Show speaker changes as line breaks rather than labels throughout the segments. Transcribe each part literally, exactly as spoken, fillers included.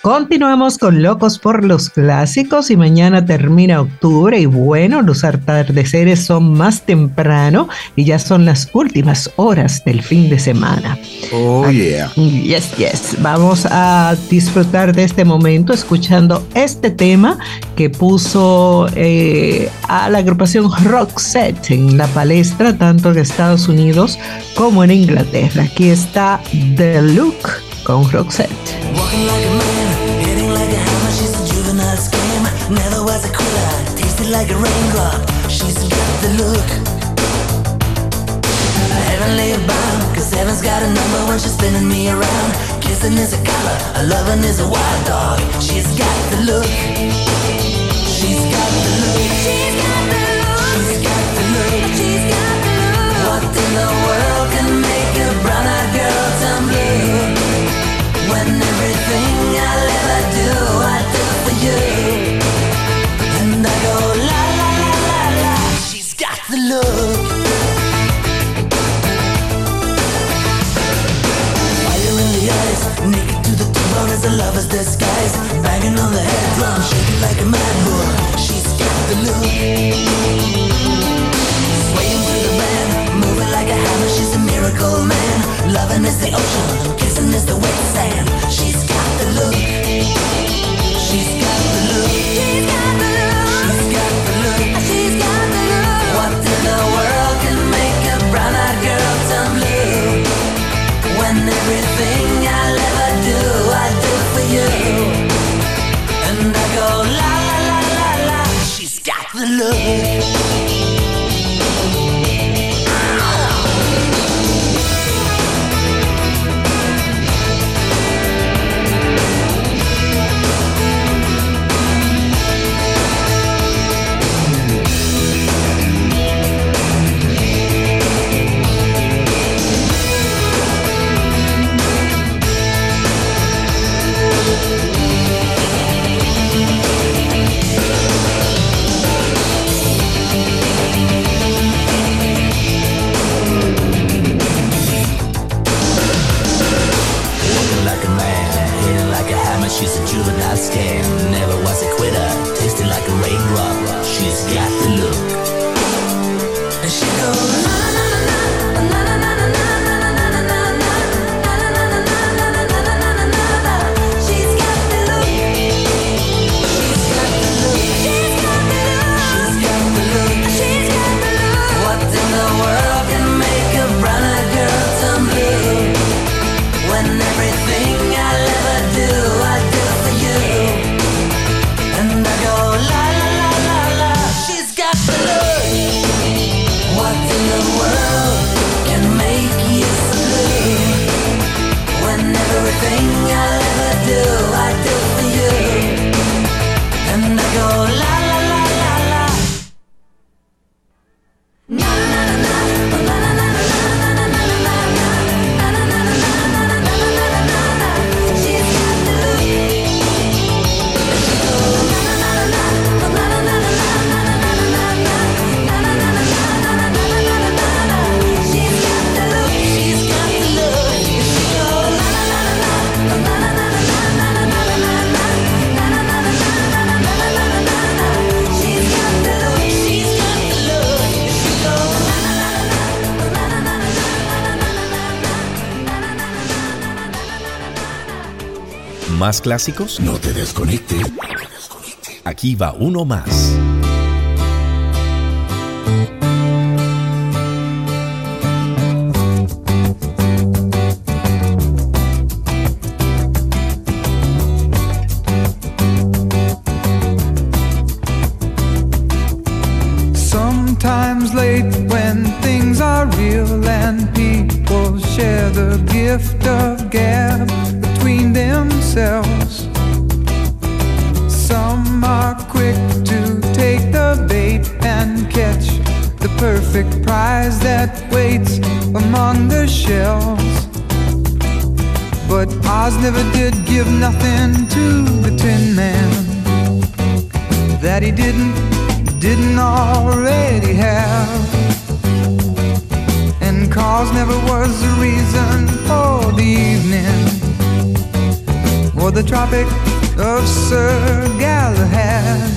Continuamos con Locos por los Clásicos y mañana termina octubre y bueno, los atardeceres son más temprano y ya son las últimas horas del fin de semana.
Oh, yeah.
Yes, yes. Vamos a disfrutar de este momento escuchando este tema que puso eh, a la agrupación Roxette en la palestra tanto en Estados Unidos como en Inglaterra. Aquí está The Look con Roxette.
Walking like a man, hitting like a hammer, she's a juvenile scam. Never was a quitter, tasted like a raindrop. She's got the look. Heavenly bound, cause heaven's got a number when she's spinning me around. Kissing is a color, a loving is a wild dog. She's got the look. She's got the look. She's got the look. She's got the look. She's got the look. What in the world can make a brown-eyed girl turn blue? When everything I'll ever do, I do for you. And I go la la la la la. She's got the look. Fire in the eyes, naked to the bone as a lover's disguise. Banging on the head drum, shaking like a mad bull. She's got the look. Swaying through the band, moving like a hammer. She's a miracle man. Loving is the ocean, kissing is the wet sand. She's got the look. She's got the look. She's got the look. She's got the look. She's got the look. What in the world can make a brown-eyed girl turn blue? When everything I'll ever do, I do for you. And I go la la la la la. She's got the look. She's a juvenile scam, never was a quitter, tasting like a raindrop. She's got the look. And she goes na na na na na na na na na na na na. She's got the look. She's got the look. She's got the look. She's got the look. What in the world can make a brown-eyed girl turn blue? When everything I'll ever do, I do for you. And I go la la la la la. She's got the look. What in the world can make you blue? When everything I'll ever do, I do for you. And I go la la la la la. Na na na na na na na na na na na na.
¿Más clásicos?
No te desconectes.
Aquí va uno más.
Sometimes late when things are real and people share the gift of gab between themselves. Some are quick to take the bait and catch the perfect prize that waits among the shells. But Oz never did give nothing to the Tin Man that he didn't, didn't already have. And cause never was the reason for the evening. or the Tropic of Sir Galahad.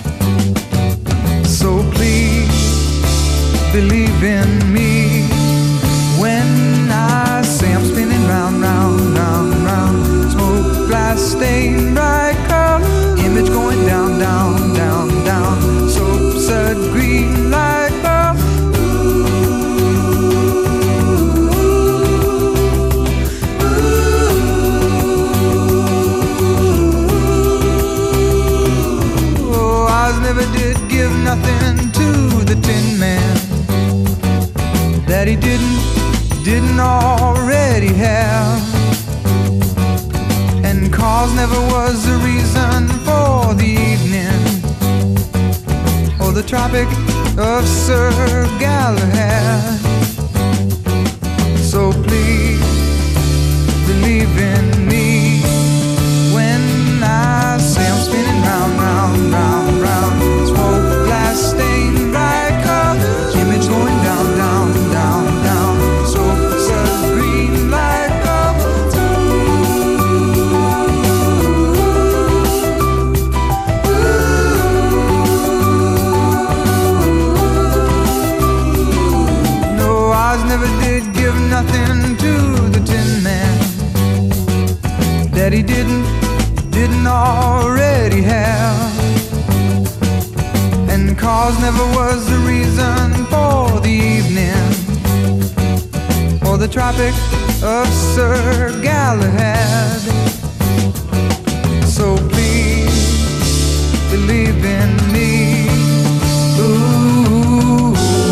So please believe in me when I say I'm spinning round, round, round, round. Smoke, glass, stain, bright color, image going down, down, down, down. Soap, sud, green light bulb. Oh, Oz never did give nothing to the Tin Man that he didn't, didn't already have. And cause never was the reason for the evening or the Tropic of Sir Galahad. So please believe in me when I say I'm spinning round, round, round, round. Smoke, glass, stain, bright colors, image going down, down, down, down. So, sun, green light bubbles. No, Oz never did give nothing to the Tin Man that he didn't, didn't already have. And cause never was the reason for the evening or the Tropic of Sir Galahad. So please believe in me. Ooh.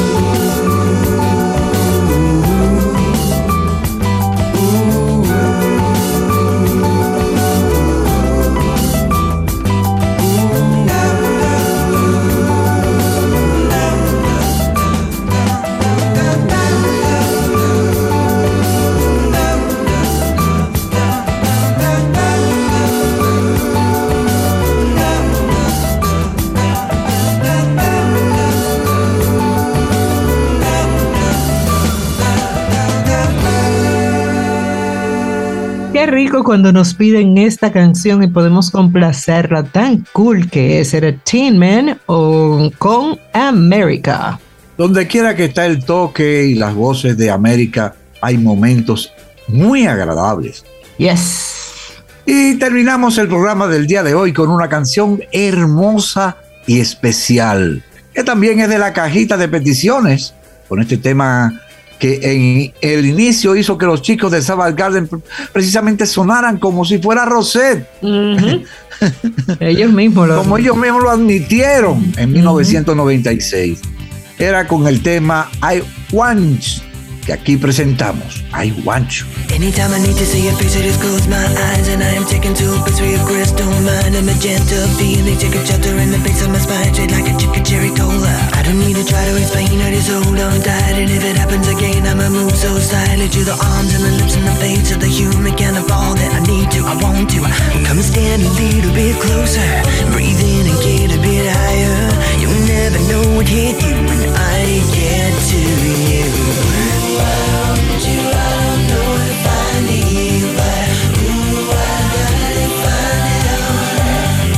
Qué rico cuando nos piden esta canción y podemos complacerla, tan cool que es. Era Tin Man o con America.
Donde quiera que está el toque y las voces de América, hay momentos muy agradables.
Yes.
Y terminamos el programa del día de hoy con una canción hermosa y especial, que también es de la cajita de peticiones, con este tema que en el inicio hizo que los chicos de Savage Garden precisamente sonaran como si fuera Rosette.
Uh-huh. Ellos mismos lo
Como ellos mismos lo admitieron en uh-huh. mil novecientos noventa y seis. Era con el tema I Want You, que aquí presentamos. I Want You.
Anytime I need to see your face, I just close my eyes and I am taken to a place where your crystal mind and magenta feeling take a shelter in the base of my spine, straight like a chicken cherry cola. I don't need to try to explain, I just hold on tight, and if it happens again, I'ma move so silently to the arms and the lips and the face of the human kind of all that I need to, I want to. Come and stand a little bit closer, breathe in and get a bit higher. You'll never know what hit you when I get to you. I want you, I don't know if I need you, but ooh, I gotta find out.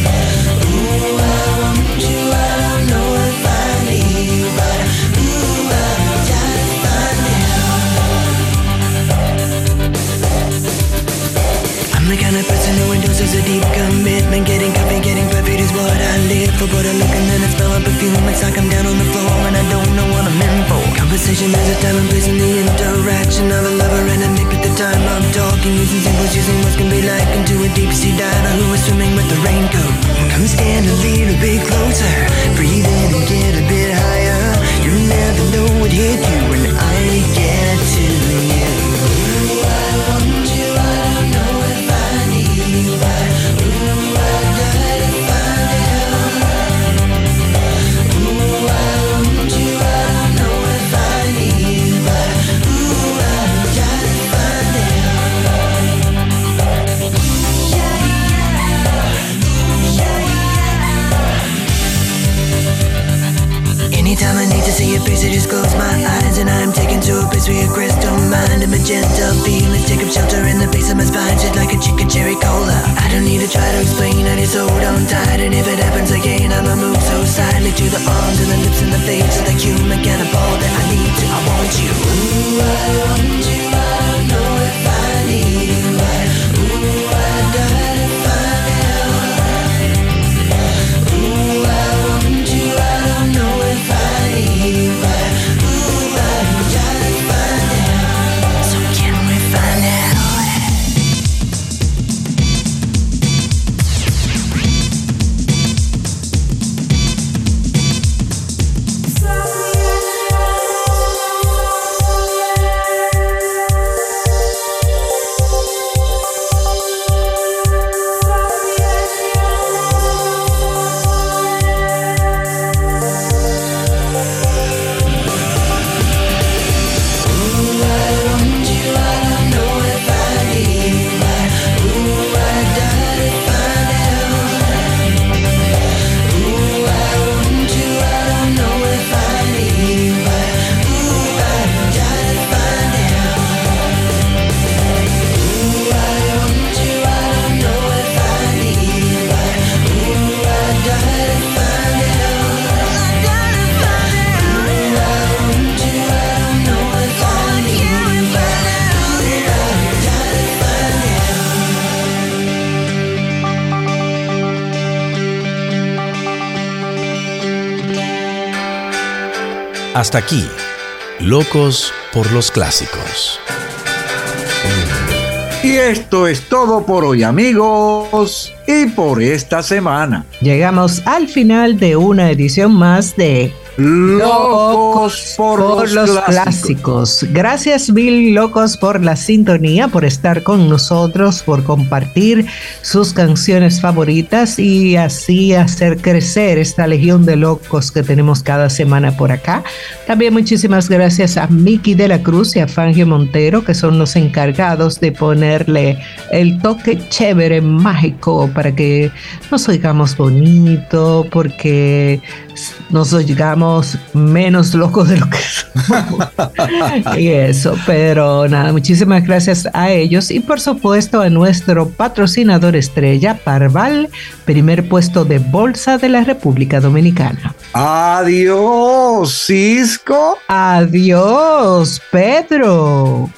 Ooh, I want you, I don't know if I need you, but ooh, I gotta find out. I'm the kind of person who endorses a deep commitment. Getting coffee, getting perfect is what I live for. But I look and then I smell a perfume. It's like I'm down on the floor and I don't know what I'm in for. Conversation has a time and place in the interaction of a lover and a nick at the time of talking. Using symbols, using what can be like into a deep sea diver who is swimming with the raincoat. Come stand a little bit closer, breathe in and get a bit higher. You never know what hit you when I get to you. Ooh, I want you, I don't know if I need you, but ooh, I gotta find out. Ooh, I want you, I don't know if I need you, but ooh, I gotta find out. Anytime I need to see your face, I just close my eyes and I'm taken to a place where your crystal mind and magenta feelings take up shelter in the base of my spine, shit like a chicken cherry cola. I don't need to try to explain, I just hold on tight, and if it happens again, I'ma move so silently to the arms and the lips and the face of the human cannibal that I need to. I want you. Ooh, I want you. I don't know if I need you. I, ooh, I die to find out. Ooh, I want you. I don't know if I need you. I, ooh, I die to find out. So can we find out?
Hasta aquí, Locos por los Clásicos.
Y esto es todo por hoy, amigos, y por esta semana.
Llegamos al final de una edición más de
Locos por,
por
los,
los
clásicos.
clásicos. Gracias, Bill Locos, por la sintonía, por estar con nosotros, por compartir sus canciones favoritas y así hacer crecer esta legión de locos que tenemos cada semana por acá. También muchísimas gracias a Miki de la Cruz y a Fangio Montero, que son los encargados de ponerle el toque chévere, mágico, para que nos oigamos bonito, porque nos oigamos menos locos de lo que somos. Y eso, pero nada, muchísimas gracias a ellos y por supuesto a nuestro patrocinador estrella, Parval, primer puesto de bolsa de la República Dominicana.
Adiós, Cisco.
Adiós, Pedro.